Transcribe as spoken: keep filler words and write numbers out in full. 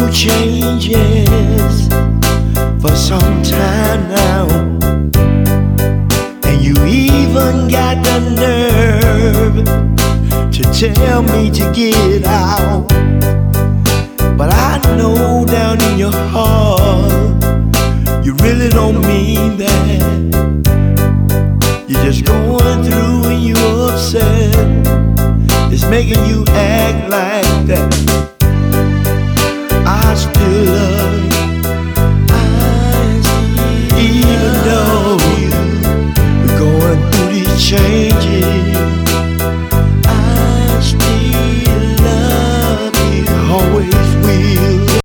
changes for some time now, and you even got the nerve to tell me to get out. But I know down in your heart you really don't mean that. You're just going through and you're upset. It's making you act like that.